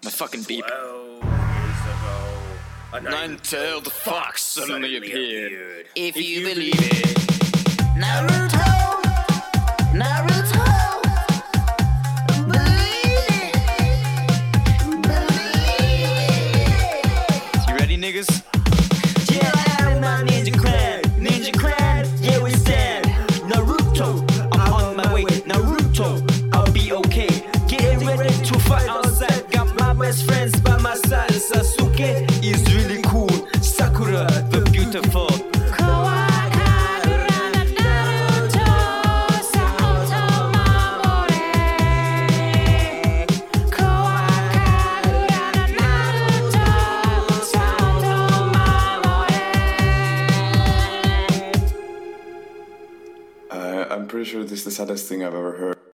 My fucking beep. 12 years ago, a Nine-tailed fox suddenly appeared. If you believe it. Naruto, Naruto, believe it, believe it. You ready, niggas? Yeah, I'm my ninja clan, yeah we stand. Naruto, I'm on my way. Naruto, I'll be okay. Getting ready to fight outside. Got my best friends by my side. Sasuke is really cool. Sakura, the beautiful. I'm pretty sure this is the saddest thing I've ever heard.